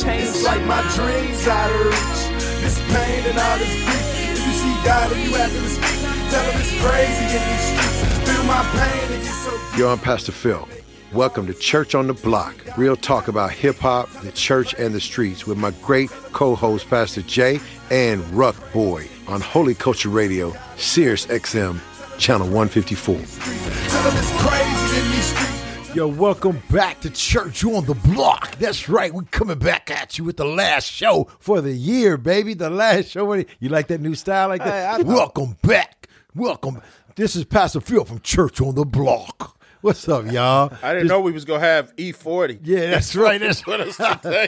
It's like my dreams out of reach. This pain and all this grief. If you see God and you have to speak, tell him it's crazy in these streets. Feel my pain and get so deep. Yo, I'm Pastor Phil. Welcome to Church on the Block. Real talk about hip-hop, the church, and the streets with my great co-host, Pastor Jay and Ruck Boy on Holy Culture Radio, Sirius XM, Channel 154. Yo, welcome back to Church on the Block. That's right, we're coming back at you with the last show for the year, baby. The last show. You like that new style like that? Hey, welcome back. Welcome. This is Pastor Phil from Church on the Block. What's up, y'all? I didn't know we was going to have E40. Yeah, that's right. That's what us today.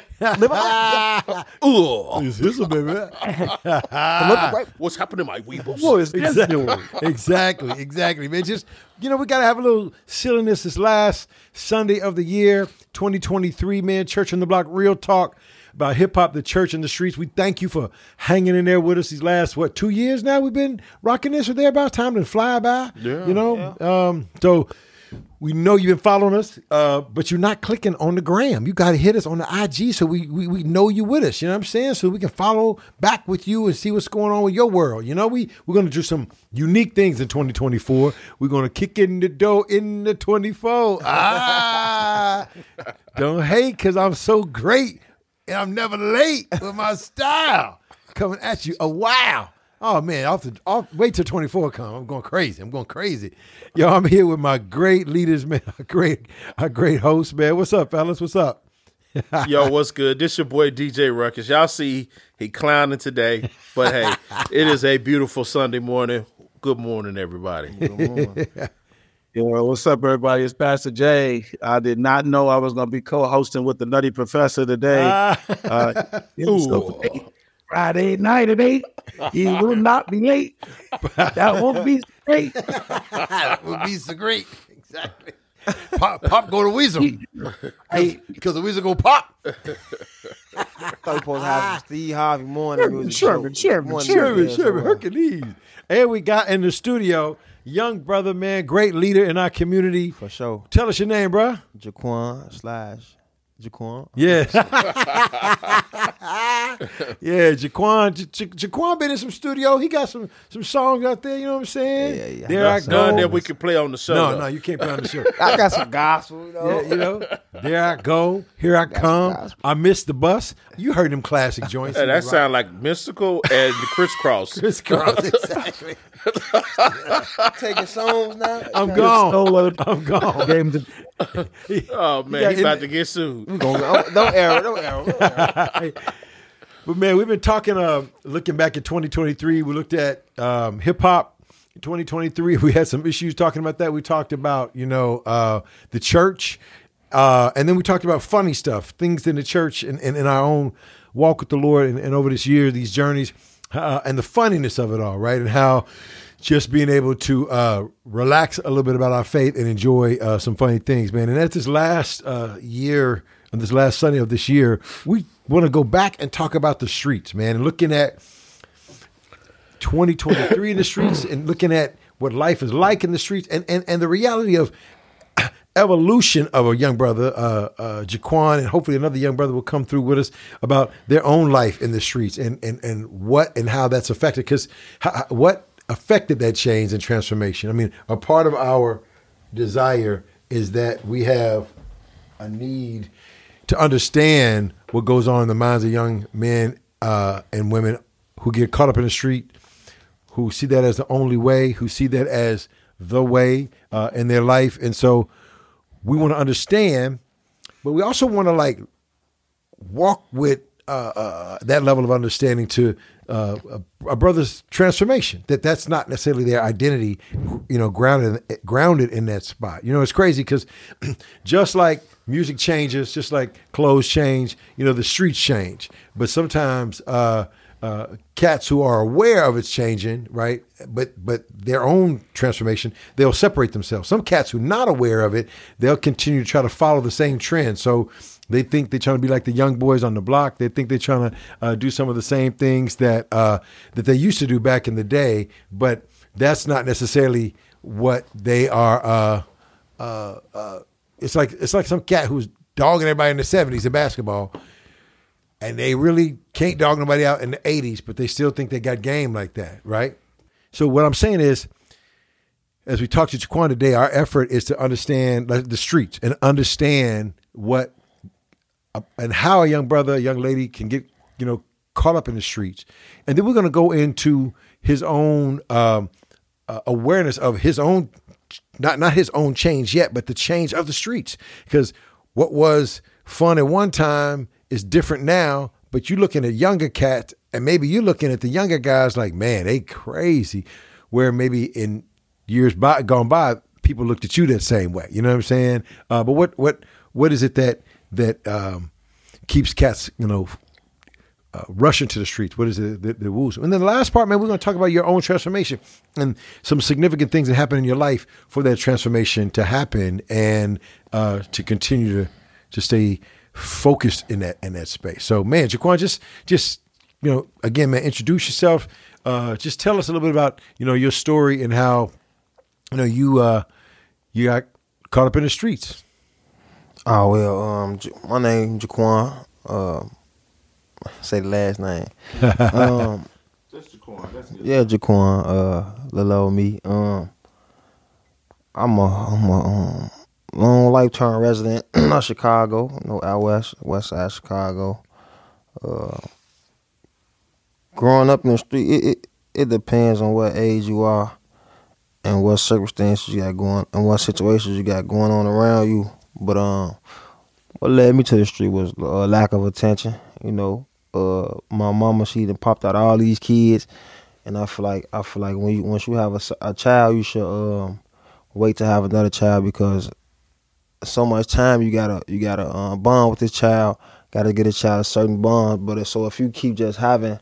Is this baby? What's happening, my weebles? What is this doing? Exactly, man. Just, we got to have a little silliness this last Sunday of the year, 2023, man. Church on the Block, real talk about hip-hop, the church, and the streets. We thank you for hanging in there with us these last, 2 years now we've been rocking this or thereabouts. Time to fly by, So we know you've been following us, but you're not clicking on the gram. You got to hit us on the IG so we know you with us, you know what I'm saying? So we can follow back with you and see what's going on with your world. We're going to do some unique things in 2024. We're going to kick in the dough in the 24. Don't hate because I'm so great and I'm never late with my style. Coming at you. Wow. Oh, man, wait till 24 come. I'm going crazy. Yo, I'm here with my great leaders, man, our great host, man. What's up, fellas? What's up? Yo, what's good? This your boy, DJ Ruckus. Y'all see he clowning today, but hey, it is a beautiful Sunday morning. Good morning, everybody. Good morning. Yo, what's up, everybody? It's Pastor Jay. I did not know I was going to be co-hosting with the Nutty Professor today. Friday night at 8. He will not be late. That won't be great. That would be so great. Exactly. Pop go to Weasel. Because the Weasel go pop. I thought we supposed to have Steve Harvey morning. Sherman, Hercules. And we got in the studio, young brother, man, great leader in our community. For sure. Tell us your name, bro. Jaquan. Yeah. Yeah, Jaquan been in some studio. He got some songs out there, you know what I'm saying? Yeah. There I go. None that we can play on the show. No, you can't play on the show. I got some gospel, Yeah, there I go. Here I come. I missed the bus. You heard them classic joints. Hey, that sound like Mystical and the Crisscross. Crisscross, exactly. Taking songs now. I'm gone. Oh, man, he about to get sued. Don't error. But, man, we've been talking, looking back at 2023. We looked at hip-hop in 2023. We had some issues talking about that. We talked about, the church. And then we talked about funny stuff, things in the church and in our own walk with the Lord and over this year, these journeys, and the funniness of it all, right? And how just being able to relax a little bit about our faith and enjoy some funny things, man. And at this last year, on this last Sunday of this year, we want to go back and talk about the streets, man, and looking at 2023 in the streets and looking at what life is like in the streets and the reality of evolution of a young brother, Jaquan, and hopefully another young brother will come through with us about their own life in the streets and what and how that's affected. Because what affected that change and transformation? I mean, a part of our desire is that we have a need to understand what goes on in the minds of young men and women who get caught up in the street, who see that as the only way, who see that as the way in their life. And so we want to understand, but we also want to walk with that level of understanding to a brother's transformation, that's not necessarily their identity, grounded in that spot. It's crazy because just like music changes, just like clothes change, the streets change. But sometimes cats who are aware of it's changing, right, but their own transformation, they'll separate themselves. Some cats who are not aware of it, they'll continue to try to follow the same trend. So they think they're trying to be like the young boys on the block. They think they're trying to do some of the same things that they used to do back in the day, but that's not necessarily what they are. It's like some cat who's dogging everybody in the 70s in basketball. and they really can't dog nobody out in the 80s, but they still think they got game like that, right? So what I'm saying is, as we talk to Jaquan today, our effort is to understand the streets and understand what and how a young brother, a young lady can get, caught up in the streets. And then we're going to go into his own awareness of his own, not his own change yet, but the change of the streets. Because what was fun at one time is different now, but you're looking at younger cats, and maybe you're looking at the younger guys like, man, they crazy. Where maybe in years gone by, people looked at you that same way. You know what I'm saying? But what is it that keeps cats, rushing to the streets? What is it that woos? And then the last part, man, we're going to talk about your own transformation and some significant things that happen in your life for that transformation to happen and to continue to stay focused in that space. So, man, Jaquan, just again, man, introduce yourself. Just tell us a little bit about your story and how you got caught up in the streets. Oh well, my name Jaquan. Say the last name. Just Jaquan. That's good. Yeah, Jaquan. Little old me. I'm a long lifetime resident of Chicago. Out west side Chicago. Growing up in the street, it depends on what age you are and what circumstances you got going and what situations you got going on around you. But what led me to the street was lack of attention. My mama, she done popped out all these kids, and I feel like once you have a child, you should wait to have another child, because so much time you gotta bond with this child, gotta get a child a certain bond. But so if you keep just having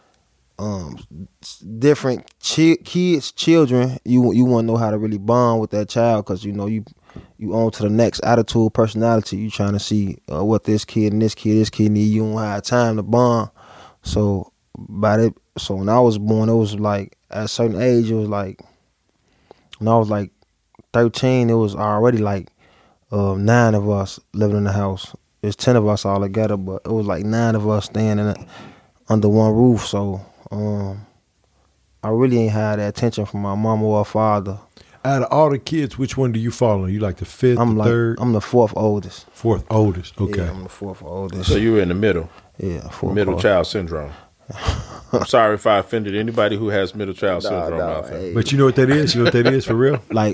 different children, you want to know how to really bond with that child, because you on to the next attitude, personality. You trying to see what this kid need. You don't have time to bond. So when I was born, it was like at a certain age, it was like when I was like 13, it was already like 9 of us living in the house. There's 10 of us all together, but it was like 9 of us staying under one roof. So I really ain't had that attention from my mama or father. Out of all the kids, which one do you fall on? You like the fifth, third? I'm the fourth oldest. Fourth oldest, okay. Yeah, I'm the fourth oldest. So you were in the middle. Yeah, middle child syndrome. I'm sorry if I offended anybody who has middle child syndrome out there. Hey. But you know what that is? You know what that is for real? Like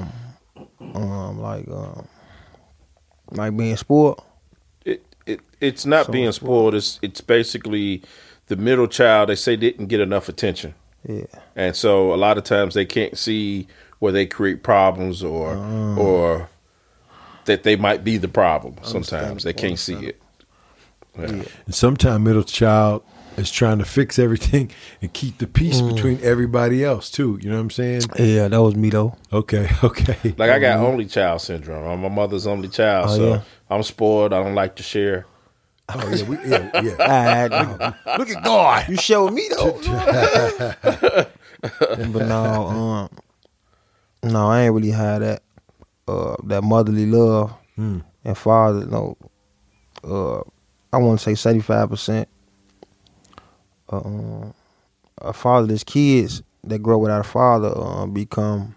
being spoiled. It's not being spoiled. It's basically the middle child. They say didn't get enough attention. Yeah. And so a lot of times they can't see where they create problems or that they might be the problem. Sometimes they can't see it. Yeah. And sometimes middle child is trying to fix everything and keep the peace between everybody else too. You know what I'm saying? Yeah, that was me though. Okay. Like I got only child syndrome. I'm my mother's only child, so yeah. I'm spoiled. I don't like to share. Oh yeah. Look at God. You showed me though. But no, I ain't really had that motherly love and father. No, I want to say 75%. Fatherless kids that grow without a father become.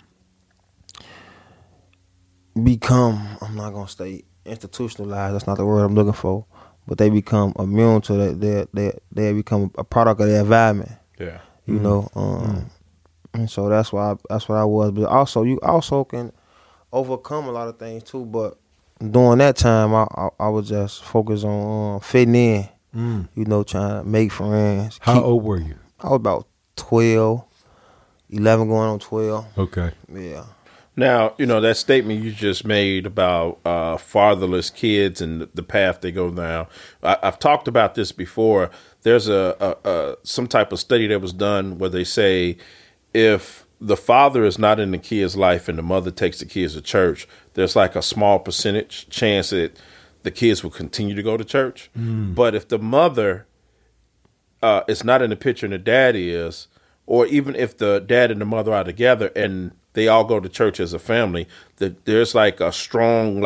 I'm not gonna say institutionalized. That's not the word I'm looking for. But they become immune to that. They become a product of their environment. Yeah, you know. And so that's what I was. But also, you also can overcome a lot of things too. But during that time, I was just focused on fitting in. You know, trying to make friends. How old were you? I was about 12, 11 going on 12. Okay. Yeah. Now, that statement you just made about fatherless kids and the path they go down. I've talked about this before. There's some type of study that was done where they say if the father is not in the kid's life and the mother takes the kids to church, there's like a small percentage chance that the kids will continue to go to church. But if the mother is not in the picture and the dad is, or even if the dad and the mother are together and they all go to church as a family, that there's like a strong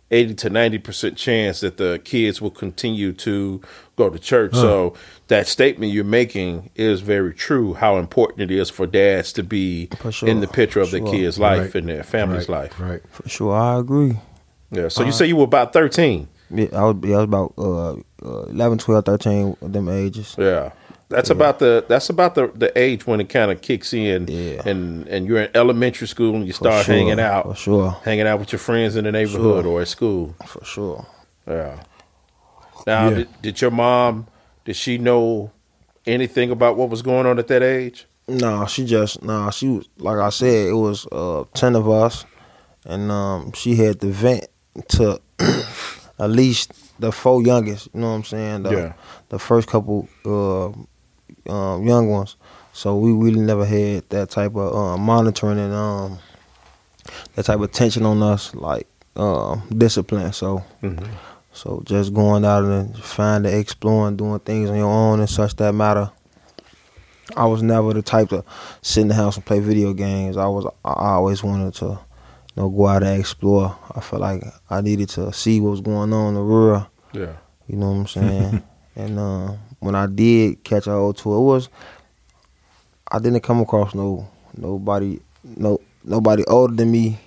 80 to 90% chance that the kids will continue to go to church. So that statement you're making is very true, how important it is for dads to be in the picture of their kids' life and their family's life. Right. For sure, I agree. Yeah. So you say you were about 13. Yeah, I was about 11, 12, 13, them ages. Yeah. That's about the age when it kind of kicks in, and you're in elementary school and you start hanging out, hanging out with your friends in the neighborhood or at school. For sure. Yeah. Now, did your mom? Did she know anything about what was going on at that age? No, she was, like I said, it was 10 of us, and she had to vent to at least the 4 youngest. You know what I'm saying? The first couple young ones. So we really never had that type of monitoring and that type of tension on us, like discipline. So. So just going out and finding, exploring, doing things on your own and such that matter. I was never the type to sit in the house and play video games. I always wanted to, go out and explore. I felt like I needed to see what was going on in the world. Yeah. You know what I'm saying? And when I did catch a hold to it, I didn't come across nobody older than me,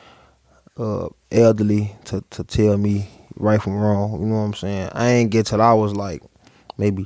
elderly to tell me right from wrong. You know what I'm saying? I ain't get till I was like maybe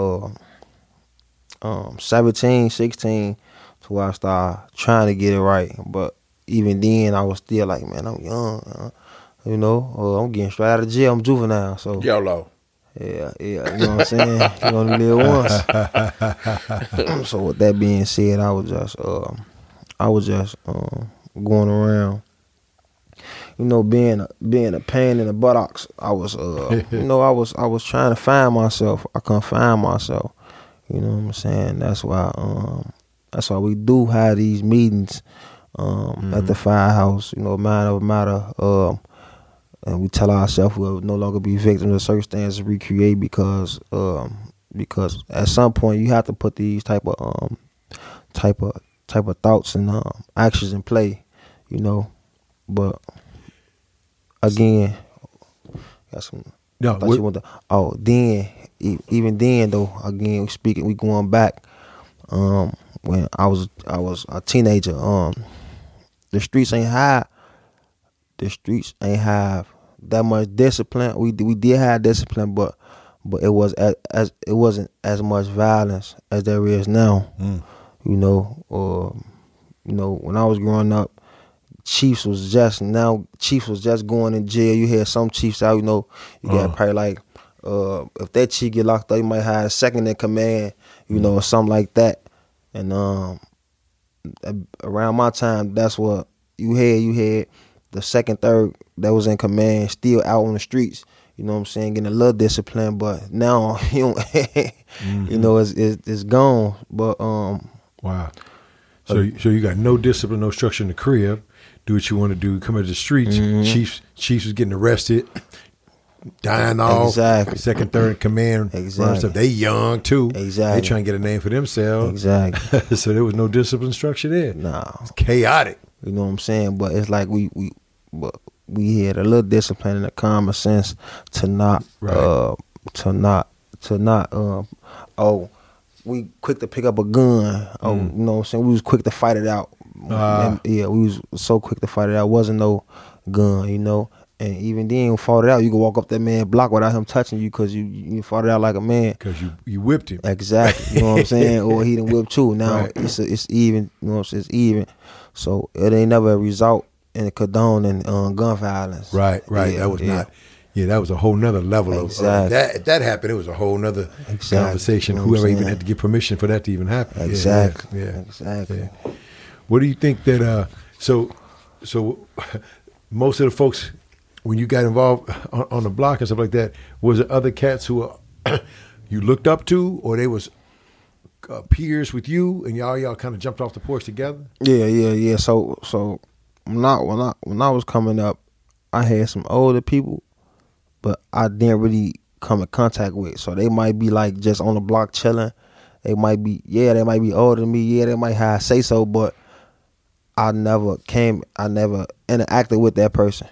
17, 16 to where I started trying to get it right. But even then, I was still like, man, I'm young. I'm getting straight out of jail. I'm juvenile. So YOLO. Yeah. You know what I'm saying? You only live once. So with that being said, I was just going around. Being a pain in the buttocks, I was, I was trying to find myself. I couldn't find myself. You know what I'm saying? That's why we do have these meetings at the firehouse. Mind over matter. And we tell ourselves we'll no longer be victims of circumstances recreate because at some point you have to put these type of thoughts and actions in play. But. Again, got some. No, even then though. Again, we going back. When I was a teenager. The streets ain't have that much discipline. We did have discipline, but it wasn't as much violence as there is now. When I was growing up. Chiefs was just going in jail. You had some chiefs out, you got probably like, if that chief get locked up, you might have a second in command, or something like that. And around my time, that's what you had the second, third that was in command, still out on the streets. You know what I'm saying, getting a little discipline, but now it's gone. But wow. So you got no discipline, no structure in the crib. Do what you want to do. Come into the streets. Chiefs was getting arrested, dying off. Exactly. Second, third command. Exactly. Stuff. They young too. Exactly. They trying to get a name for themselves. Exactly. So there was no discipline structure there. Nah. It's chaotic. You know what I'm saying? But it's like we had a little discipline and a common sense to not we quick to pick up a gun. You know what I'm saying? We was quick to fight it out. We was so quick to fight it out. Wasn't no gun, And even then, fought it out. You could walk up that man's block without him touching you because you fought it out like a man. Because you whipped him. Exactly. You know what I'm saying? Or he done whipped you. Now it's even. You know what I'm saying? It's even. So it ain't never a result in condoning gun violence. Right. Yeah, that was not. Yeah, that was a whole nother level of that. That happened. It was a whole nother conversation. You know Whoever even had to get permission for that to even happen. Exactly. Yeah. Exactly. Yeah. What do you think that? So most of the folks, when you got involved on the block and stuff like that, was there other cats who you looked up to, or they was peers with you, and y'all kind of jumped off the porch together? Yeah. So when I was coming up, I had some older people, but I didn't really come in contact with. So they might be like just on the block chilling. They might be older than me. Yeah, they might have say so, but I never interacted with that person.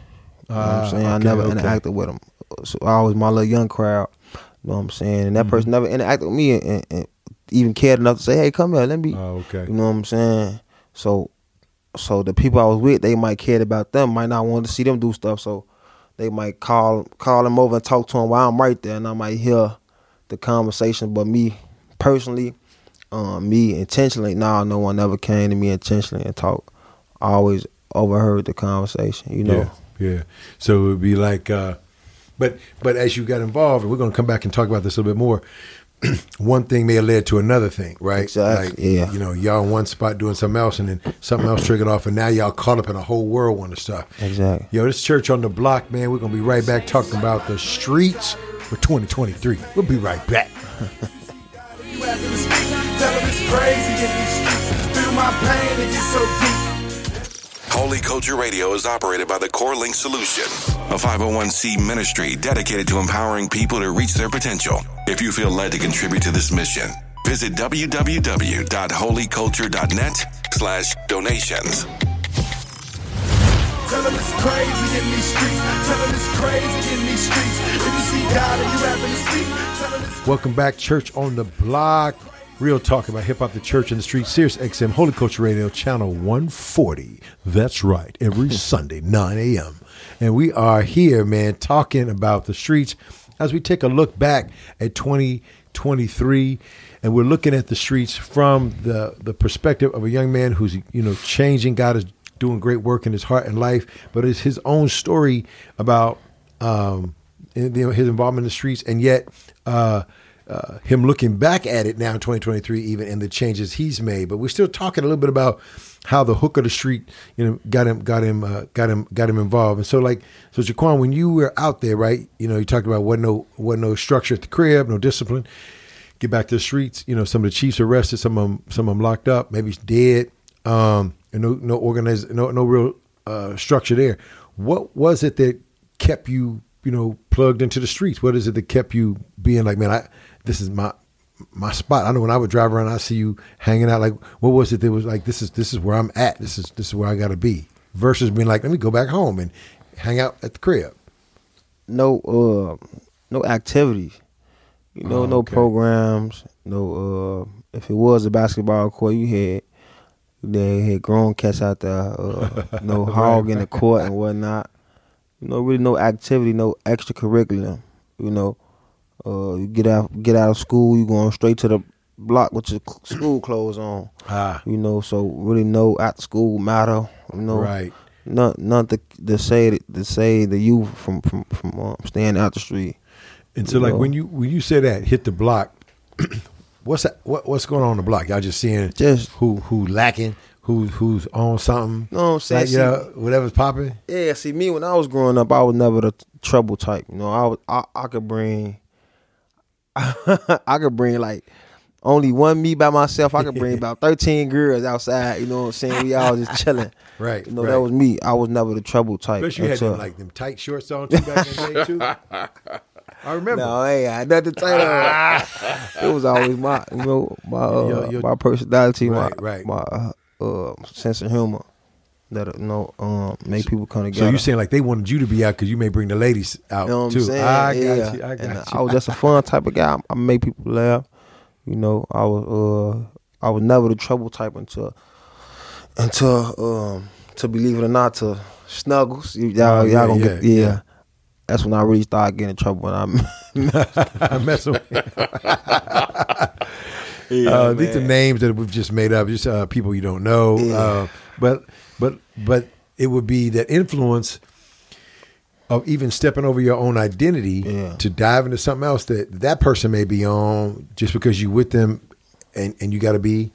You know what I'm saying? I never interacted with them. So I was my little young crowd. You know what I'm saying? And that person never interacted with me and even cared enough to say, hey, come here, let me. Oh, okay. You know what I'm saying? So the people I was with, they might care about them, might not want to see them do stuff. So they might call them over and talk to them while I'm right there, and I might hear the conversation. But me personally, me intentionally, no one ever came to me intentionally and talked. I always overheard the conversation, you know. Yeah. So it would be like, but as you got involved, and we're going to come back and talk about this a little bit more. One thing may have led to another thing, right? Exactly. Like, y'all in one spot doing something else, and then something else triggered off, and now y'all caught up in a whole whirlwind of stuff. Exactly. Yo, this Church on the Block, man. We're gonna be right back talking about the streets for 2023. We'll be right back. You have to speak, tell them it's crazy in these streets. Feel my pain, it gets so deep. Holy Culture Radio is operated by the Core Link Solution, a 501c ministry dedicated to empowering people to reach their potential. If you feel led to contribute to this mission, visit www.holyculture.net/donations. Tell them it's crazy in these streets. Tell them it's crazy in these streets. If you see God and you happen to speak, tell them it's Welcome back, Church on the Block. Real talk about hip hop, the church, and the street. Sirius XM, Holy Culture Radio, channel 140. That's right. Every Sunday, 9 a.m. And we are here, man, talking about the streets as we take a look back at 2023. And we're looking at the streets from the perspective of a young man who's, changing. God is doing great work in his heart and life. But it's his own story about his involvement in the streets. And yet, him looking back at it now in 2023, even, and the changes he's made. But we're still talking a little bit about how the hook of the street, got him involved. And so Jaquan, when you were out there, right, you talked about wasn't no structure at the crib, no discipline. Get back to the streets. Some of the chiefs arrested, some of them locked up, maybe dead. And no real structure there. What was it that kept you, plugged into the streets? What is it that kept you being like, man, this is my spot? I know when I would drive around, I see you hanging out. Like, what was it that was like, this is where I'm at. This is where I got to be. Versus being like, let me go back home and hang out at the crib. No activities. No programs. No. If it was a basketball court, they had grown cats out there. No hog in the court and whatnot. Really no activity, no extracurriculum. You get out of school, you going straight to the block with your school clothes on. So really no after school matter. Right. Nothing to say the youth from staying out the street. And so when you say that, hit the block, what's going on the block? Y'all just seeing who lacking, who's on something. You know what I'm saying? Whatever's popping. Yeah, see, me when I was growing up, I was never the trouble type. I could bring like only one me by myself. I could bring about 13 girls outside. You know what I'm saying? We all just chilling. Right. That was me. I was never the trouble type. Especially you had them tight shorts on too back in the day too. I remember. No, I had nothing to say. It was always my personality, my sense of humor that make people come together. So you saying like they wanted you to be out because you may bring the ladies out too? Saying? I got you. I was just a fun type of guy. I make people laugh. I was never the trouble type until to believe it or not, to Snuggles. Y'all gonna get That's when I really started getting in trouble when I'm messing with these are names that we've just made up, just people you don't know. Yeah. But it would be that influence of even stepping over your own identity to dive into something else that person may be on just because you with them, and you got to be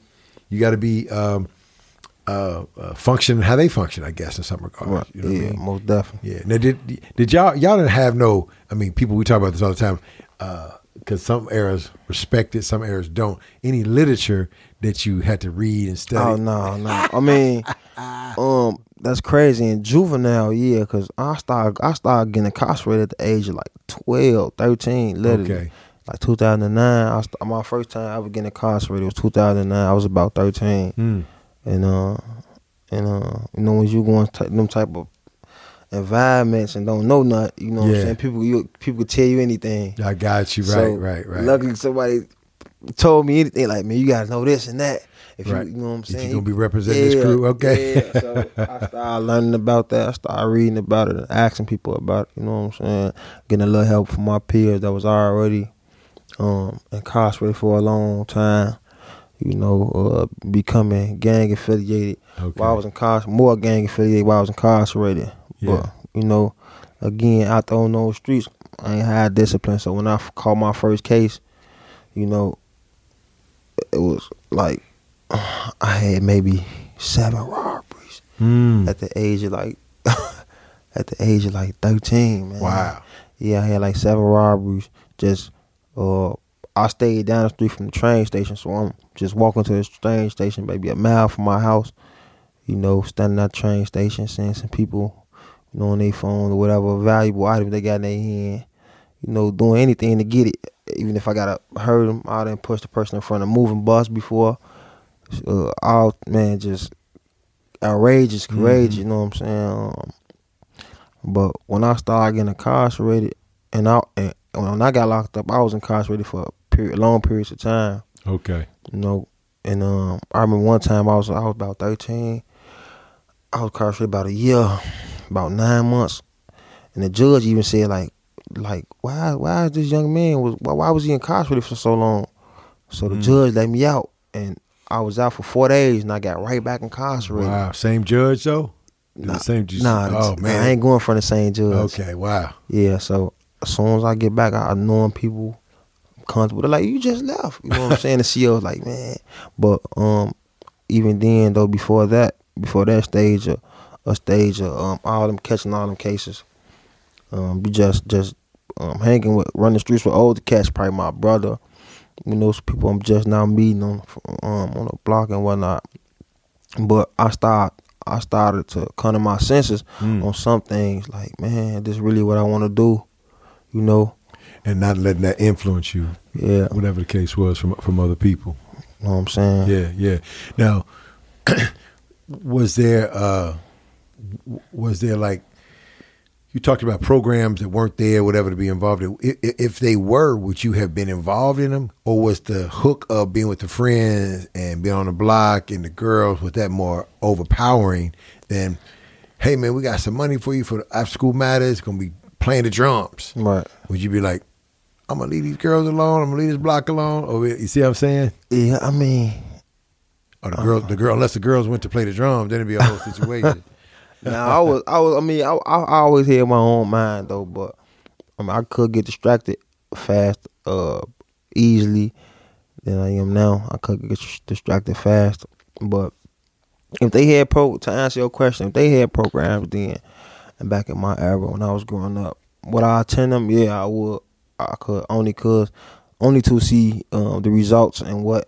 function how they function, I guess, in some regards. Right. You know what I mean? Most definitely. Yeah. Now, did y'all didn't have no? I mean, people, we talk about this all the time because some eras respect it, some eras don't. Any literature that you had to read and study? Oh no. I mean, that's crazy. In juvenile, because I started getting incarcerated at the age of like 12, 13, literally. Okay. Like 2009, my first time ever getting incarcerated was 2009. I was about 13. And when you go on them type of environments and don't know nothing. You know what Yeah. I'm saying? People could tell you anything. I got you. So, Right. Luckily, somebody told me anything like, man, you gotta know this and that. If Right. you know what I'm If saying? you're gonna be representing this crew, okay. Yeah. So I started learning about that. I started reading about it and asking people about it. You know what I'm saying? Getting a little help from my peers that was already incarcerated for a long time. You know, becoming gang affiliated. Okay. While I was incarcerated, more gang affiliated while I was incarcerated. Yeah. But you know, again, out there on those streets, I ain't had discipline. So when I called my first case, you know, it was like I had maybe 7 robberies at the age of like 13, man. Wow. Yeah, I had like 7 robberies. Just I stayed down the street from the train station, so I'm just walking to the train station, maybe a mile from my house. You know, standing at the train station, seeing some people, you know, on their phone or whatever valuable item they got in their hand. You know, doing anything to get it. Even if I gotta hurt them, I didn't push the person in front of a moving bus before. All man, just outrageous, courageous. You know what I'm saying? But when I started getting incarcerated, and when I got locked up, I was incarcerated for long periods of time. Okay. You know, and I remember one time I was about 13. I was incarcerated about a year, about 9 months, and the judge even said like why is this young man why was he incarcerated for so long? So the judge let me out, and I was out for 4 days, and I got right back incarcerated. Wow. Same judge though? Nah, The same judge? nah, Oh man. I ain't going for the same judge. Okay. Wow. Yeah, so as soon as I get back, I knowing people comfortable. They're like, you just left. You know what I'm saying? The CEO was like, man. But even then though, before that stage of all them catching all them cases, be just hanging with, running the streets with older cats, probably my brother. You know, some people I'm just now meeting on the block and whatnot. But I started to come to my senses on some things. Like, man, this is really what I want to do. You know, And not letting that influence you. Yeah. Whatever the case was from other people. You know what I'm saying? Yeah. Now, was there like, you talked about programs that weren't there, whatever, to be involved in. If they were, would you have been involved in them? Or was the hook of being with the friends and being on the block and the girls, was that more overpowering than, hey man, we got some money for you for the after school matters, going to be playing the drums? Right. Would you be like, I'm going to leave these girls alone, I'm going to leave this block alone? Or you see what I'm saying? Yeah, I mean, Or the girl, unless the girls went to play the drums, then it'd be a whole situation. now I always had my own mind though, but I mean, I could get distracted fast, easily than I am now. I could get distracted fast, but if they had to answer your question, if they had programs then, and back in my era when I was growing up, would I attend them? Yeah, I would. I could only to see the results and what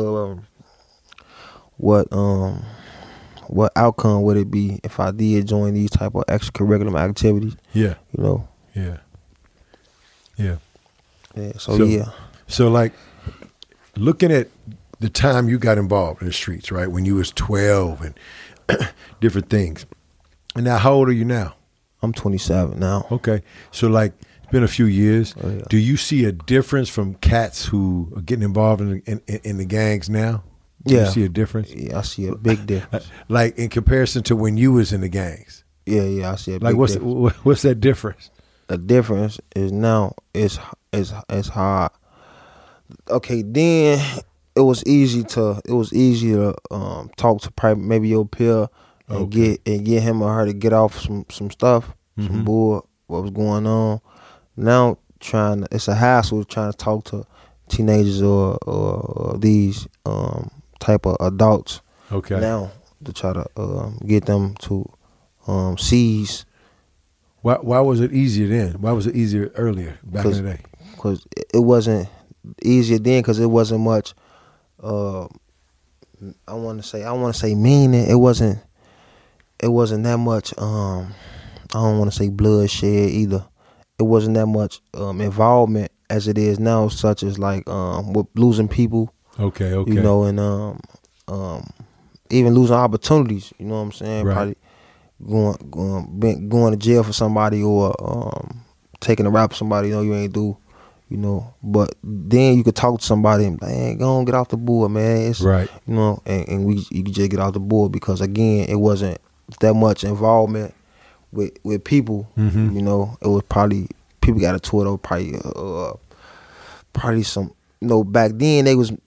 outcome would it be if I did join these type of extracurricular activities? Yeah. You know. Yeah. Yeah. So yeah. So like, looking at the time you got involved in the streets, right, when you was 12 and different things. And now, how old are you now? I'm 27 now. Okay. So like, it's been a few years. Oh, yeah. Do you see a difference from cats who are getting involved in the gangs now? Do Yeah. you see a difference? Yeah, I see a big difference. Like in comparison to when you was in the gangs? Yeah, I see a Like big difference. what's that difference? The difference is now it's hard. Okay, then it was easy to talk to maybe your peer and get him or her to get off some stuff, some bull, what was going on. Now it's a hassle trying to talk to teenagers or these type of adults. Okay. Now to try to get them to seize. Why was it easier then? Why was it easier earlier back in the day? Because it wasn't easier then, because it wasn't much. I want to say meaning. It wasn't that much. I don't want to say bloodshed either. It wasn't that much involvement as it is now, such as like with losing people. Okay. You know, and even losing opportunities. You know what I'm saying? Right. Probably going to jail for somebody or taking a rap for somebody you ain't do. But then you could talk to somebody and man, go on, get off the board, man. It's, right. And you could just get off the board because again, it wasn't that much involvement with people. Mm-hmm. It was probably people got into it. Probably some. Back then they was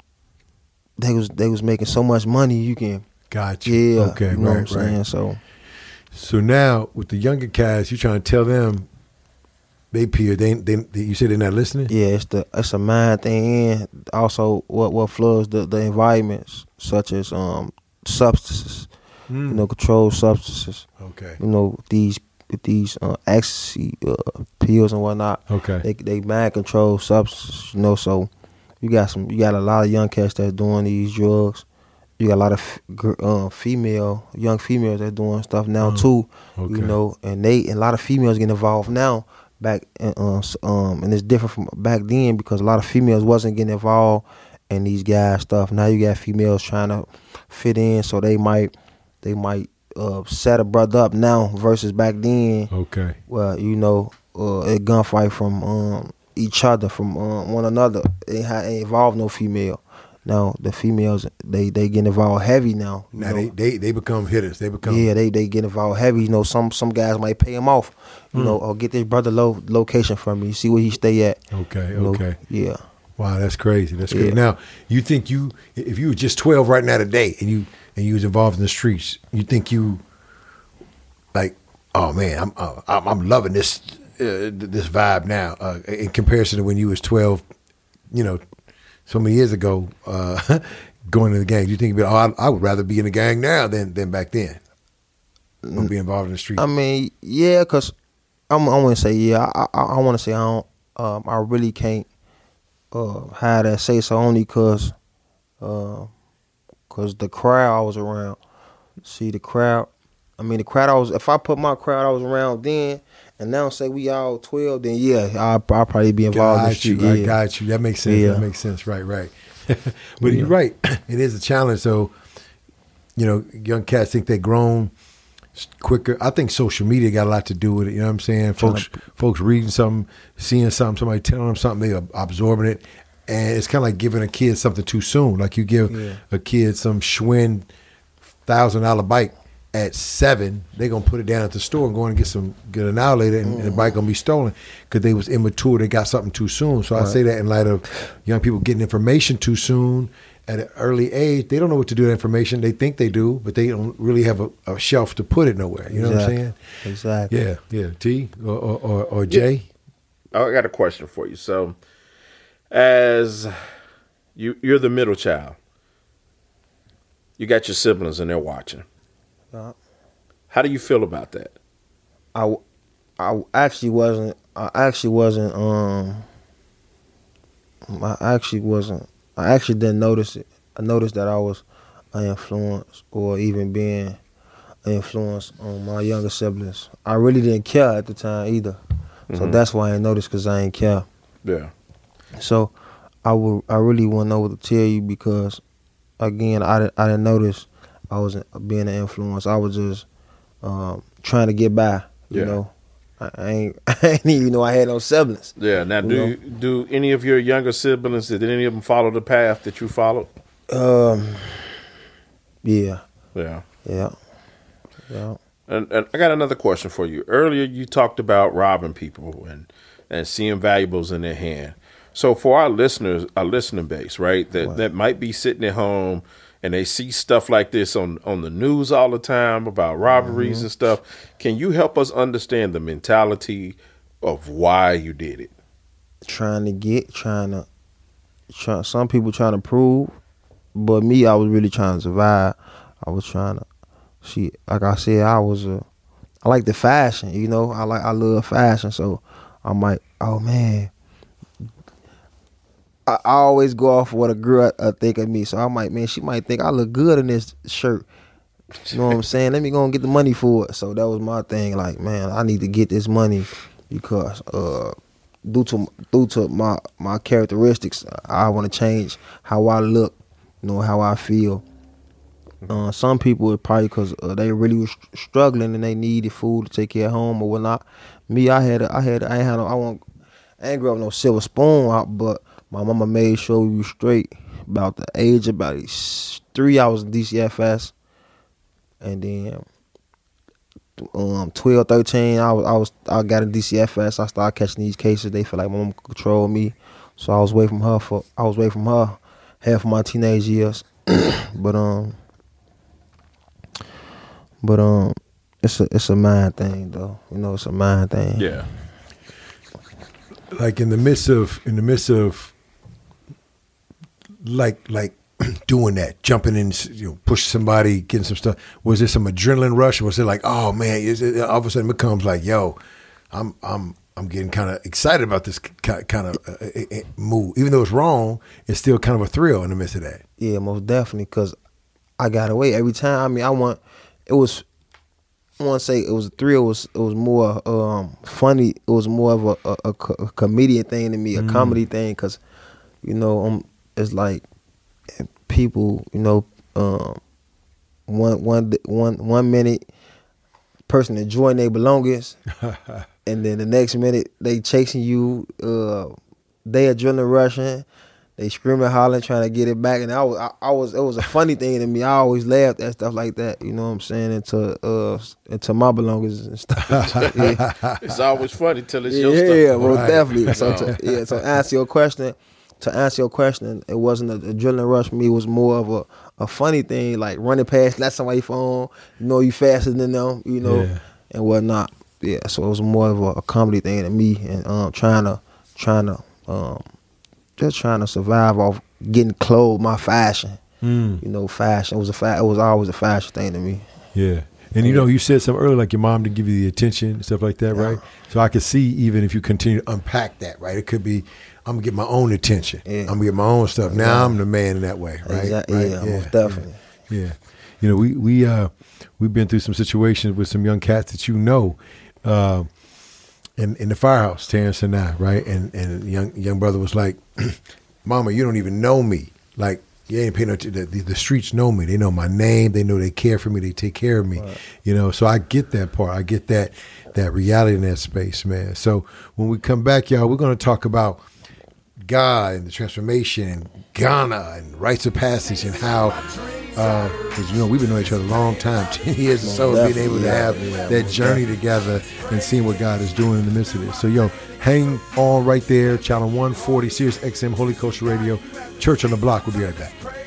making so much money. You can. Got you. Yeah. Okay. You know right. what I'm saying? So now with the younger cats, you trying to tell them. They peer. They you say they're not listening. Yeah, it's a mind thing. And also, what floods the environments, such as substances, controlled substances. Okay. These ecstasy pills and whatnot. Okay. They mind control substances. So you got a lot of young cats that's doing these drugs. You got a lot of young females that's doing stuff now too. Okay. And a lot of females get involved now. Back and it's different from back then because a lot of females wasn't getting involved in these guys stuff. Now you got females trying to fit in, so they might set a brother up now versus back then. Okay. Well, a gunfight from each other, from one another. It ain't involved no female. Now the females they get involved heavy now. Now they become hitters. They become they get involved heavy. Some guys might pay him off, or get this brother location from me. See where he stay at. Okay. Yeah. Wow, that's crazy. That's crazy. Yeah. Now you think if you were just 12 right now today and you was involved in the streets, you think you like, oh man, I'm loving this vibe now in comparison to when you was 12, so many years ago, going to the gang. Do you think I would rather be in the gang now than back then, or be involved in the street? I mean, yeah, because I want to say yeah. I want to say I don't. I really can't have that say so only because the crowd I was around. See the crowd. I mean the crowd I was. If I put my crowd I was around then. And now say we all 12, then yeah, I'll probably be involved in the street. I got you. That makes sense. Yeah. That makes sense. Right. But you're right. It is a challenge. So, young cats think they're grown quicker. I think social media got a lot to do with it. You know what I'm saying? Folks reading something, seeing something, somebody telling them something, they are absorbing it. And it's kind of like giving a kid something too soon. Like you give a kid some Schwinn $1,000 bike. At 7, they're going to put it down at the store and go and get an hour later and the bike going to be stolen because they was immature. They got something too soon. So I say that in light of young people getting information too soon at an early age. They don't know what to do with information. They think they do, but they don't really have a shelf to put it nowhere. You know what I'm saying? Exactly. Yeah. T or Jay? I got a question for you. So as you're the middle child, you got your siblings and they're watching. How do you feel about that? I actually wasn't. I actually didn't notice it. I noticed that I was an influence or even being an influence on my younger siblings. I really didn't care at the time either. Mm-hmm. So that's why I ain't noticed because I ain't care. Yeah. So I really wouldn't know what to tell you because, again, I didn't notice I wasn't being an influence. I was just trying to get by, you know. I ain't even know I had no siblings. Yeah. Now, do any of your younger siblings, did any of them follow the path that you followed? Yeah. And I got another question for you. Earlier, you talked about robbing people and seeing valuables in their hand. So for our listeners, our listening base, right, that might be sitting at home and they see stuff like this on the news all the time about robberies and stuff. Can you help us understand the mentality of why you did it? Some people trying to prove, but me, I was really trying to survive. I was trying to like I said, I like the fashion, you know. I love fashion, so I'm like, oh man. I always go off what a girl think of me. So I'm like, man, she might think I look good in this shirt. You know what I'm saying? Let me go and get the money for it. So that was my thing. Like, man, I need to get this money because due to my characteristics, I want to change how I look, you know, how I feel. Some people it probably because they really was struggling and they needed food to take care of home or whatnot. Me, I ain't grow up no silver spoon, but my mama made sure we was straight. About the age of about 3, I was in DCFS, and then 12, 13, I got in DCFS. I started catching these cases. They felt like my mama could control me, so I was away from her half of my teenage years. but it's a mind thing though. You know, it's a mind thing. Yeah. Like in the midst of like doing that, jumping in, push somebody, getting some stuff. Was there some adrenaline rush, or was it like, oh man, all of a sudden it becomes like, yo, I'm getting kind of excited about this kind of move, even though it's wrong. It's still kind of a thrill in the midst of that. Yeah, most definitely, because I got away every time. I mean, I want to say it was a thrill. It was more funny. It was more of a comedian thing to me, a comedy thing, because it's like people, one minute person enjoying their belongings, and then the next minute they chasing you. They adrenaline rushing. They screaming, hollering, trying to get it back, and it was a funny thing to me. I always laughed at stuff like that. You know what I'm saying? Into my belongings and stuff. Yeah. It's always funny till it's your stuff. Yeah, well, Right. definitely. So to answer your question, it wasn't an adrenaline rush for me. It was more of a funny thing, like running past, let somebody phone, you faster than them, Yeah. and whatnot. Yeah, so it was more of a comedy thing to me, and just trying to survive off getting clothes, my fashion. Fashion. It was always a fashion thing to me. Yeah. And you said something earlier, like your mom didn't give you the attention and stuff like that, right? So I could see, even if you continue to unpack that, right? It could be, I'm gonna get my own attention. Yeah. I'm gonna get my own stuff. Now I'm the man in that way, right? Exactly. Right? Yeah, most definitely. Yeah. We've been through some situations with some young cats that in the firehouse, Terrence and I, right? And young brother was like, Mama, you don't even know me. Like, you ain't paying no attention. The streets know me. They know my name. They know they care for me. They take care of me. Right. So I get that part. I get that reality in that space, man. So when we come back, y'all, we're going to talk about God and the transformation and Ghana and rites of passage and how, because we've been knowing each other a long time, 10 years or so, being able to have that journey together and seeing what God is doing in the midst of this. So, hang on right there, channel 140, Sirius XM, Holy Culture Radio, Church on the Block. We'll be right back.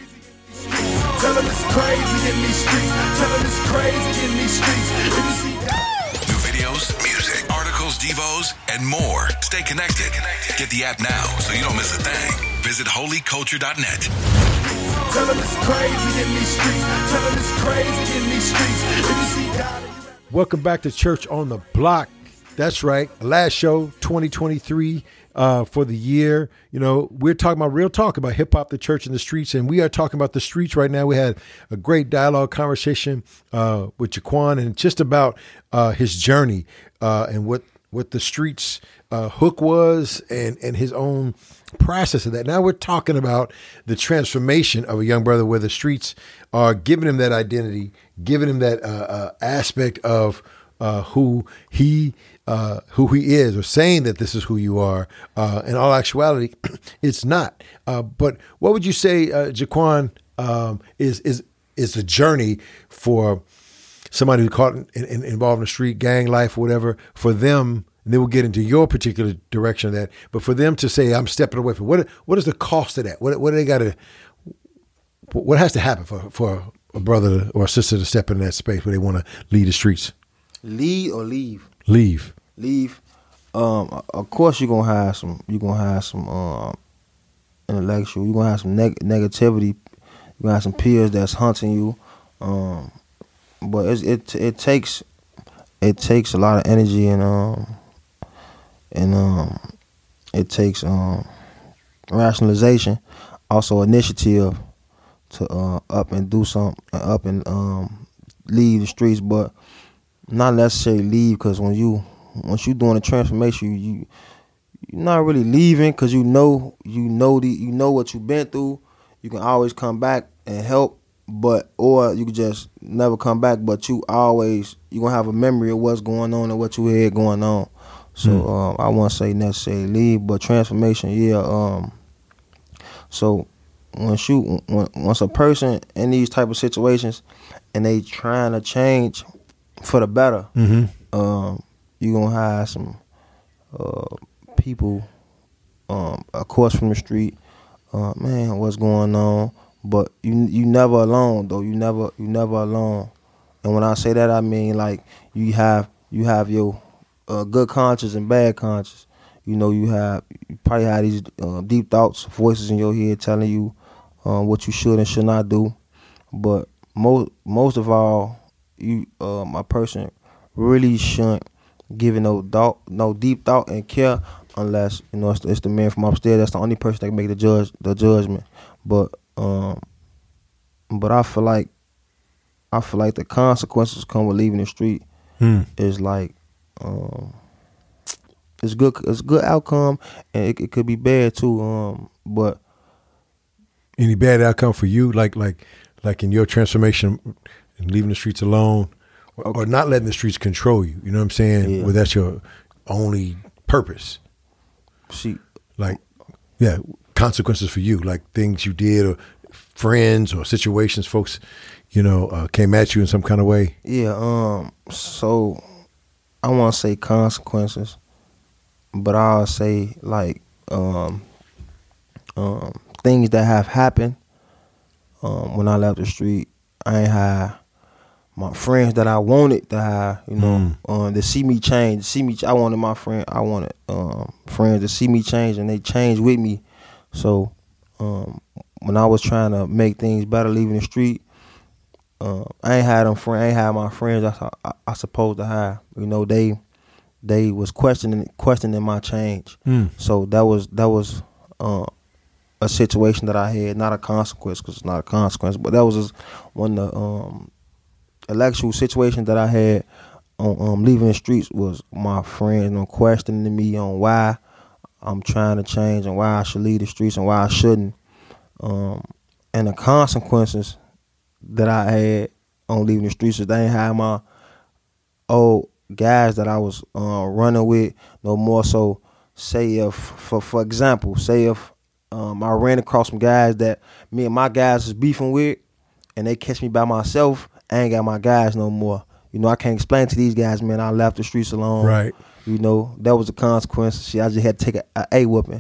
Tell them it's crazy in these streets. Tell them it's crazy in these streets. If you see New videos, music, articles, devos, and more. Stay connected. Get the app now so you don't miss a thing. Visit holyculture.net. Tell them it's crazy in these streets. Tell them it's crazy in these streets. If you see God. Welcome back to Church on the Block. That's right. Last show, 2023 for the year. We're talking about real talk about hip hop, the church, and the streets. And we are talking about the streets right now. We had a great dialogue conversation with Jaquan and just about his journey and what the streets hook was and his own process of that. Now we're talking about the transformation of a young brother where the streets are giving him that identity, giving him that aspect of who he is, or saying that this is who you are. In all actuality, it's not. But what would you say, Jaquan, is the journey for somebody who's caught involved in the street gang life or whatever, for them? And then we'll get into your particular direction of that. But for them to say, I'm stepping away from, what is the cost of that? What do they got to? What has to happen for a brother or a sister to step in that space where they want to lead the streets? Lead or leave? Leave. Of course you're gonna have some intellectual, you're gonna have some negativity, you're gonna have some peers that's hunting you. But it takes a lot of energy and it takes rationalization, also initiative to up and do something, up and leave the streets, but not necessarily leave, because once you doing a transformation, you're not really leaving, because you know what you've been through. You can always come back and help or you could just never come back. But you gonna have a memory of what's going on and what you had going on. So I won't say necessarily leave, but transformation, yeah. So once a person in these type of situations and they trying to change for the better, you gonna have some people, across from the street, man, what's going on? But you never alone though. You never alone. And when I say that, I mean like you have your good conscience and bad conscience. You probably have these deep thoughts, voices in your head telling you what you should and should not do. But most of all, a person really shouldn't give it no deep thought and care unless it's the man from upstairs. That's the only person that can make the judgment. But I feel like the consequences come with leaving the street. Is like it's good outcome, and it could be bad too. But any bad outcome for you, like in your transformation and leaving the streets alone, or not letting the streets control you. You know what I'm saying? Yeah. Well, that's your only purpose. Consequences for you, like things you did, or friends, or situations, folks, came at you in some kind of way. Yeah. So I want to say consequences, but I'll say like things that have happened when I left the street. I ain't had my friends that I wanted to have, to see me change. I wanted friends to see me change, and they changed with me. So when I was trying to make things better, leaving the street, I ain't had my friends I supposed to have. They was questioning my change. So that was a situation that I had, not a consequence, because it's not a consequence, but that was just one of the intellectual situations that I had on leaving the streets. Was my friends questioning me on why I'm trying to change and why I should leave the streets and why I shouldn't. And the consequences that I had on leaving the streets is they ain't had my old guys that I was running with no more. So say if, for example, I ran across some guys that me and my guys was beefing with, and they catch me by myself, I ain't got my guys no more. I can't explain to these guys, man, I left the streets alone. Right. That was the consequence. I just had to take a whooping.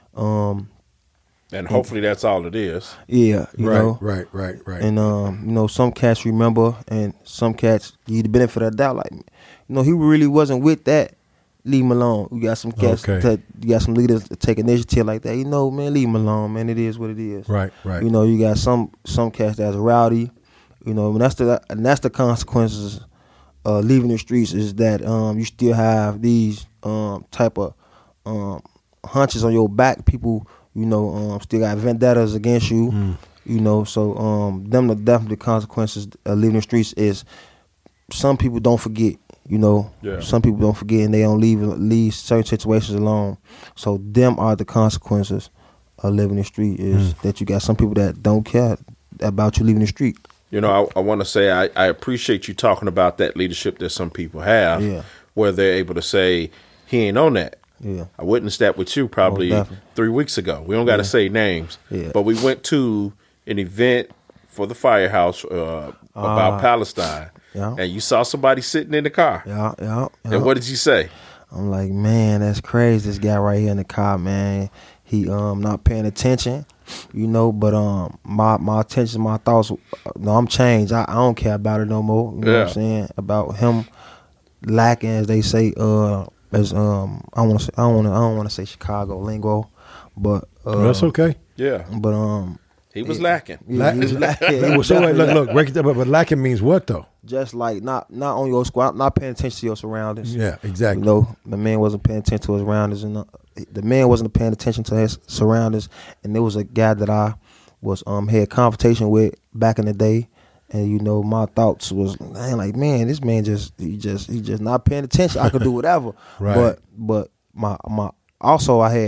And hopefully that's all it is. Yeah. Right. And some cats remember, and some cats give you the benefit of the doubt. Like, he really wasn't with that. Leave him alone. You got some cats. You got some leaders that take initiative like that. Man, leave him alone. Man, it is what it is. Right. You got some cats that's rowdy. And that's the consequences of leaving the streets, is that you still have these type of hunches on your back. People, still got vendettas against you. So them the definitely consequences of leaving the streets is some people don't forget. Some people don't forget, and they don't leave certain situations alone. So them are the consequences of living the street, is that you got some people that don't care about you leaving the street. I want to say I appreciate you talking about that leadership that some people have, where they're able to say, he ain't on that. Yeah. I witnessed that with you probably 3 weeks ago. We don't got to say names, but we went to an event for the Firehouse about Palestine. Yeah. And you saw somebody sitting in the car. Yeah. And what did you say? I'm like, man, that's crazy. This guy right here in the car, man, he not paying attention, but my attention, my thoughts, I'm changed. I don't care about it no more. You know what I'm saying? About him lacking, as they say, as I don't want to say Chicago lingo, but that's okay. Yeah. But he was lacking. Yeah, he was lacking. So look, break it down. But lacking means what though? Just like not on your squad, not paying attention to your surroundings. Yeah, exactly. The man wasn't paying attention to his surroundings, and the man wasn't paying attention to his surroundings. And there was a guy that I was had confrontation with back in the day, and my thoughts was, man, this man he just not paying attention. I could do whatever. Right. But my also I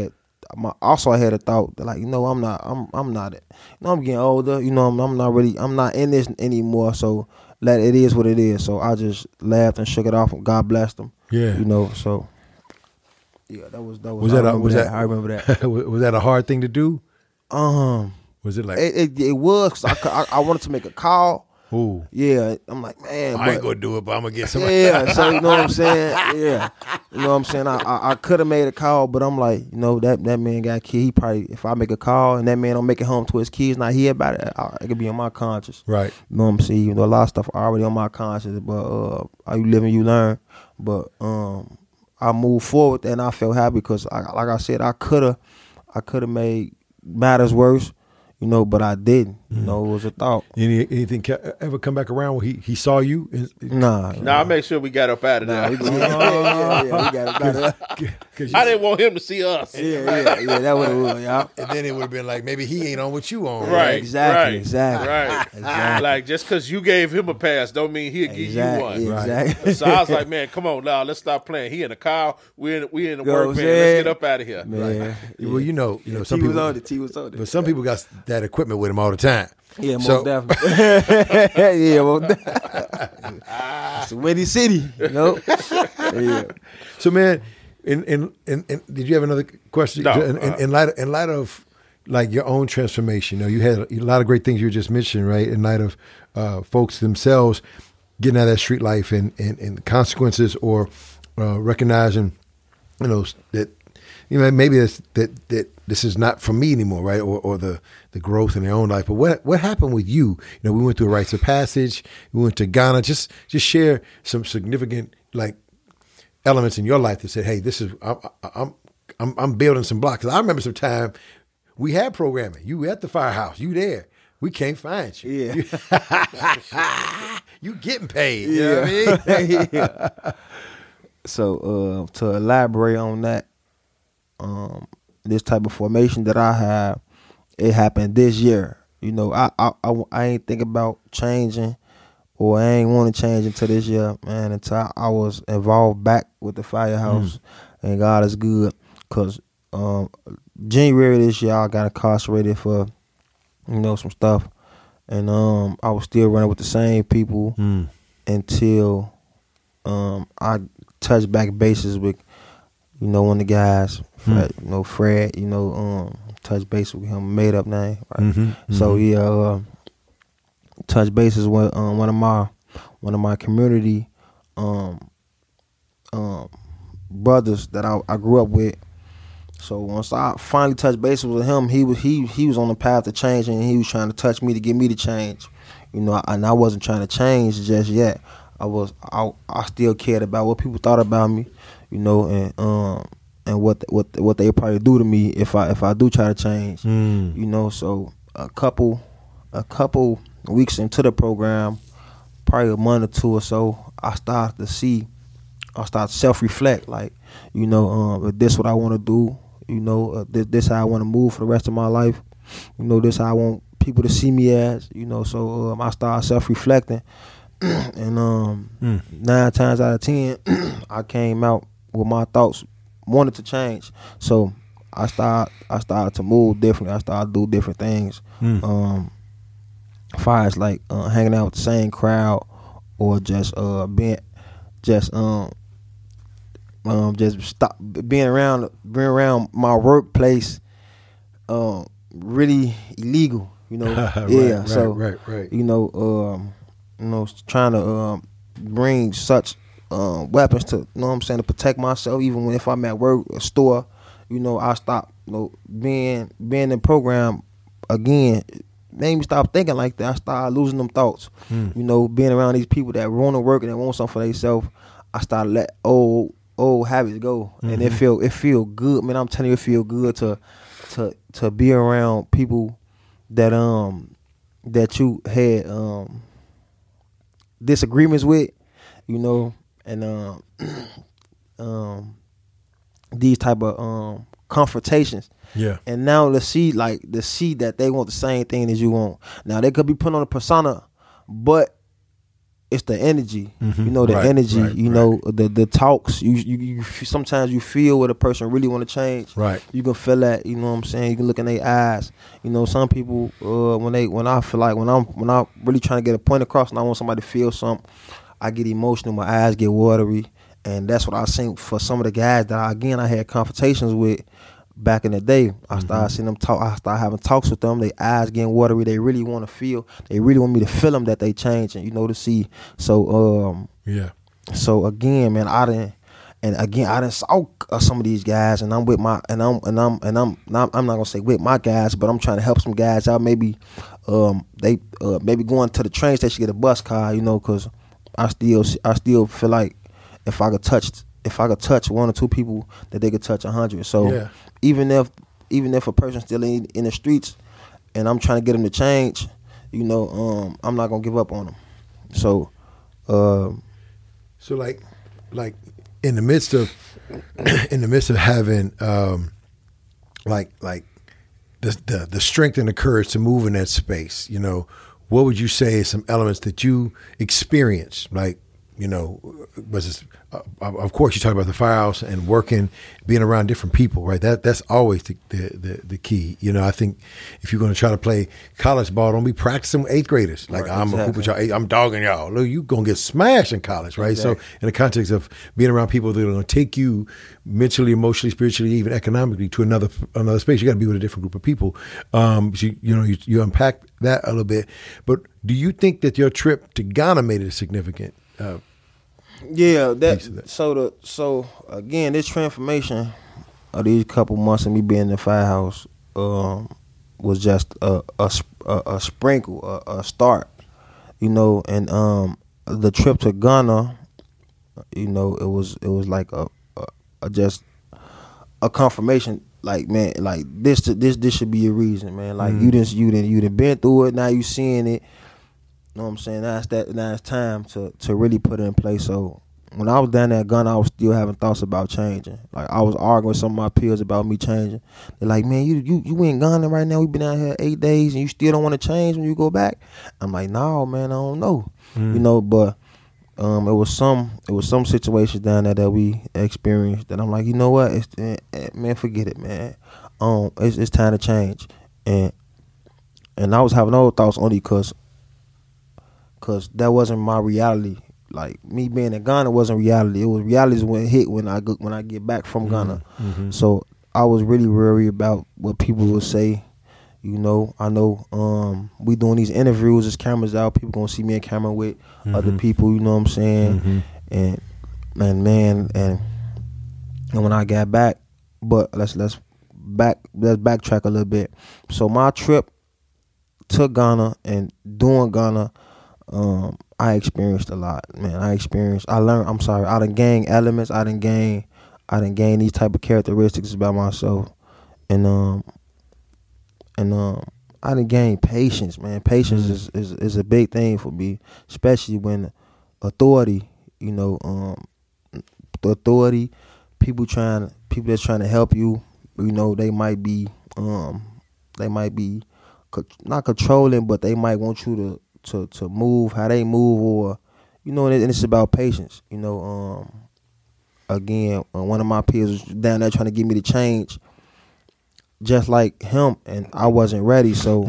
I had a thought that, like, I'm not it. I'm getting older. I'm not in this anymore. So it is what it is. So I just laughed and shook it off, and God blessed them. Yeah. So yeah, that was. I remember that. Was that a hard thing to do? Was it like it was? 'Cause I wanted to make a call. Ooh. Yeah, I'm like, man, I ain't gonna do it, but I'm gonna get somebody. Yeah, so you know what I'm saying? Yeah. You know what I'm saying? I could have made a call, but I'm like, that man got kid. He probably, if I make a call and that man don't make it home to his kids, not hear about it, it could be on my conscience. Right. You know what I'm saying? A lot of stuff already on my conscience, but you live and you learn. But I moved forward and I felt happy because, like I said, I could have made matters worse. But I didn't. It was a thought. Anything ever come back around where he saw you? Nah. I make sure we got up out of there. We got up out of there. I didn't want him to see us. Yeah, that would have was, y'all. And then it would have been like, maybe he ain't on what you on. Right. Exactly. Right. Like, just because you gave him a pass don't mean he'll give you one. Exactly. So I was like, man, come on now, let's stop playing. He in the car, we in the work van. Let's get up out of here. Man. Well, some T people. was on it. But some people got that equipment with them all the time. Yeah, most definitely. Yeah, most definitely. It's a windy city, Yeah. So, man, in did you have another question? No. In light of like your own transformation, you had a lot of great things you were just mentioning, right? In light of folks themselves getting out of that street life and the consequences, or recognizing, that maybe that this is not for me anymore, right? Or the growth in their own life. But what happened with you? We went through a rites of passage. We went to Ghana. Just share some significant elements in your life that said, hey, this is I'm building some blocks. 'Cause I remember some time we had programming. You at the firehouse. You there. We can't find you. Yeah. You getting paid. You know what I mean? Yeah. So to elaborate on that, this type of formation that I have, it happened this year. I ain't think about changing, or I ain't want to change until this year, man. Until I was involved back with the firehouse, and God is good, cause January this year I got incarcerated for some stuff, and I was still running with the same people until I touched back bases with one of the guys, Fred, touch base with him, made up name, right? So touch bases with one of my community brothers that I grew up with. So once I finally touched bases with him, he was on the path to change, and he was trying to touch me to get me to change. And I wasn't trying to change just yet. I still cared about what people thought about me, and what they probably do to me if I do try to change. So a couple weeks into the program, probably a month or two or so, I started to self-reflect, like, this what I want to do, this how I want to move for the rest of my life, this how I want people to see me as, so I started self-reflecting. And 9 times out of 10, I came out with my thoughts, wanted to change. So I started to move differently. I started to do different things. Far as like hanging out with the same crowd, or just being around my workplace, really illegal. Right. Trying to bring such weapons to, to protect myself, even if I'm at work, a store, I stopped, being in the program again, made me stop thinking like that. I started losing them thoughts, being around these people that want to work and that want something for themselves. I started let old habits go, and it feel good, man. I'm telling you, it feel good to be around people that you had disagreements with, and these type of confrontations. Yeah. And now to see that they want the same thing as you want. Now they could be put on a persona, but it's the energy. Mm-hmm. You know, the Right, energy. right, you know, the talks. You sometimes you feel what a person really want to change. Right. You can feel that. You know what I'm saying? You can look in their eyes. You know, some people when I feel like when I'm really trying to get a point across and I want somebody to feel something, I get emotional. My eyes get watery, and that's what I seen for some of the guys that I had confrontations with. Back in the day, I started seeing them talk. I started having talks with them. Their eyes getting watery. They really want to feel. They really want me to feel them that they changing. You know, to see. So yeah. So again, man, I didn't saw some of these guys, and I'm with my I'm not gonna say with my guys, but I'm trying to help some guys out. Maybe they maybe going to the train station get a bus car. You know, because I still feel like if I could touch one or two people, that they could touch 100. So. Yeah. Even if a person's still in the streets and I'm trying to get them to change, you know, I'm not gonna give up on them. So, so like in the midst of having like the strength and the courage to move in that space, you know, what would you say is some elements that you experienced, like, you know, was it, of course you talk about the firehouse and working, being around different people, right? That's always the key. You know, I think if you're going to try to play college ball, don't be practicing with 8th graders. Like, right, I'm a hooper y'all, I'm dogging y'all. Look, you going to get smashed in college, right? Exactly. So in the context of being around people that are going to take you mentally, emotionally, spiritually, even economically to another space, you got to be with a different group of people. So you unpack that a little bit. But do you think that your trip to Ghana made it significant? Yeah, so again, this transformation of these couple months of me being in the firehouse was just a sprinkle, a start, you know. And the trip to Ghana, you know, it was like a just a confirmation. Like, man, like this should be a reason, man. Like you done been through it. Now you seeing it. You know what I'm saying? Now it's time to really put it in place. So when I was down there at Ghana, I was still having thoughts about changing. Like, I was arguing with some of my peers about me changing. They're like, man, you in Ghana right now. We've been out here 8 days and you still don't want to change when you go back? I'm like, no, man, I don't know. You know, but it was some situations down there that we experienced that I'm like, you know what? Man, forget it, man. It's time to change. And I was having other thoughts only because that wasn't my reality. Like, me being in Ghana wasn't reality. It was reality when I get back from Ghana. Mm-hmm. So I was really worried about what people would say. You know, I know we doing these interviews, there's cameras out, people gonna see me in camera with other people, you know what I'm saying? And when I got back, but let's backtrack a little bit. So my trip to Ghana and doing Ghana, I experienced a lot, man. I done gained elements. I done gain these type of characteristics about myself, and I done gain patience, man. Patience is a big thing for me, especially when authority, you know, the authority, people that's trying to help you, you know, they might be not controlling, but they might want you to move how they move, or, you know, and it's about patience, you know. Again, one of my peers was down there trying to get me to change, just like him, and I wasn't ready. So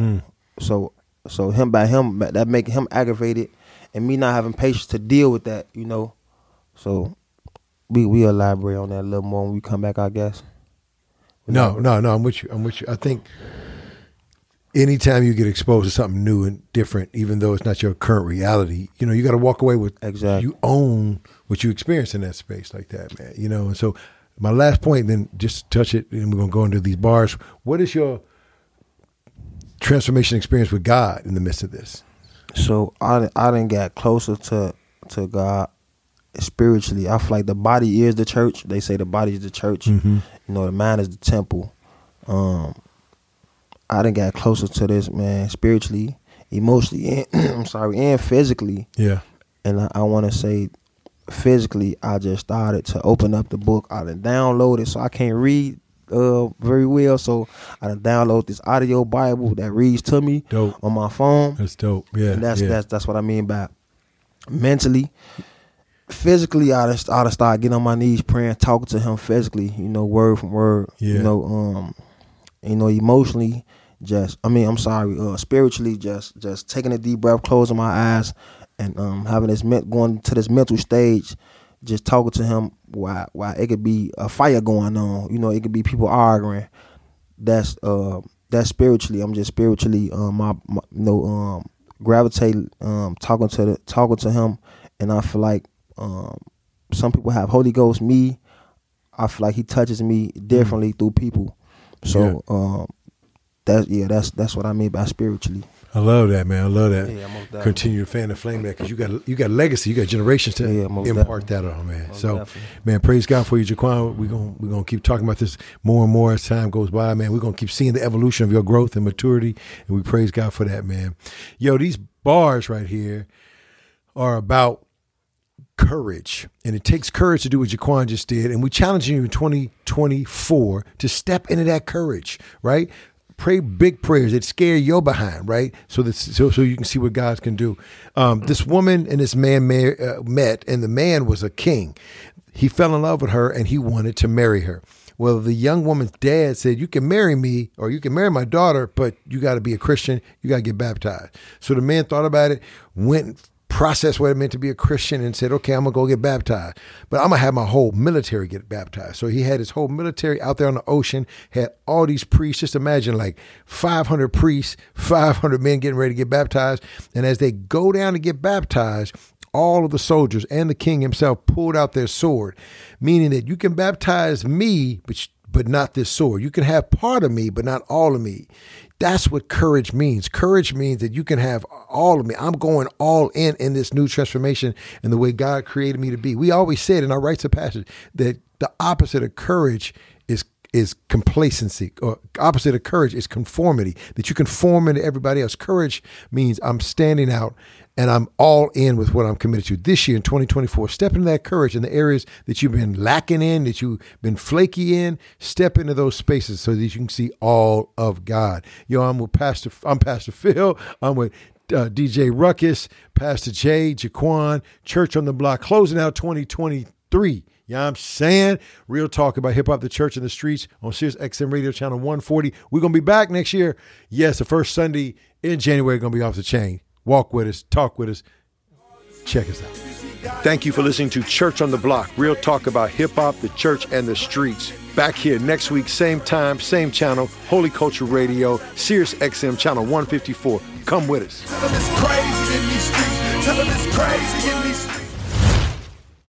that making him aggravated, and me not having patience to deal with that, you know. So we elaborate on that a little more when we come back, I guess. No, I'm with you. I think anytime you get exposed to something new and different, even though it's not your current reality, you know, you got to walk away with, exactly, you own what you experience in that space like that, man. You know, and so my last point, then just touch it, and we're going to go into these bars. What is your transformation experience with God in the midst of this? So I done got closer to God spiritually. I feel like the body is the church. They say the body is the church. Mm-hmm. You know, the mind is the temple. I done got closer to this, man, spiritually, emotionally, and physically. Yeah. And I want to say, physically, I just started to open up the book. I done downloaded, so I can't read very well, so I done download this audio Bible that reads to me on my phone. That's dope. Yeah. And that's what I mean by mentally. Physically, I'd start getting on my knees praying, talking to him physically, word from word. Yeah. Emotionally, spiritually, just taking a deep breath, closing my eyes, and going to this mental stage, just talking to him. Why it could be a fire going on, it could be people arguing. That's spiritually. I'm just spiritually, gravitating, talking to him, and I feel like some people have Holy Ghost. I feel like he touches me differently through people. So that's what I mean by spiritually. I love that, man. I love that. Yeah, most definitely. Continue to fan the flame there, because you got legacy, you got generations to impart that on, man. Most so, definitely. Man, praise God for you, Jaquan. We're gonna keep talking about this more and more as time goes by, man. We're gonna keep seeing the evolution of your growth and maturity, and we praise God for that, man. Yo, these bars right here are about courage, and it takes courage to do what Jaquan just did, and we challenge you in 2024 to step into that courage, right? Pray big prayers that scare your behind, right? So you can see what God can do. This woman and this man met, and the man was a king. He fell in love with her, and he wanted to marry her. Well, the young woman's dad said, you can marry me, or you can marry my daughter, but you got to be a Christian. You got to get baptized. So the man thought about it, went processed what it meant to be a Christian, and said, okay, I'm going to go get baptized. But I'm going to have my whole military get baptized. So he had his whole military out there on the ocean, had all these priests. Just imagine like 500 priests, 500 men getting ready to get baptized. And as they go down to get baptized, all of the soldiers and the king himself pulled out their sword, meaning that you can baptize me, but not this sword. You can have part of me, but not all of me. That's what courage means. Courage means that you can have all of me. I'm going all in this new transformation and the way God created me to be. We always said in our rites of passage that the opposite of courage is complacency, or opposite of courage is conformity, that you conform into everybody else. Courage means I'm standing out and I'm all in with what I'm committed to. This year in 2024, step into that courage in the areas that you've been lacking in, that you've been flaky in. Step into those spaces so that you can see all of God. Yo, I'm Pastor Phil. I'm with DJ Ruckus, Pastor Jay, Jaquan, Church on the Block, closing out 2023. You know what I'm saying? Real talk about hip hop, the church, and the streets on Sirius XM Radio Channel 140. We're going to be back next year. Yes, the first Sunday in January, going to be off the chain. Walk with us, talk with us, check us out. Thank you for listening to Church on the Block. Real talk about hip hop, the church, and the streets. Back here next week, same time, same channel, Holy Culture Radio, Sirius XM Channel 154. Come with us. Tell them it's crazy in these streets. Tell them it's crazy in these streets.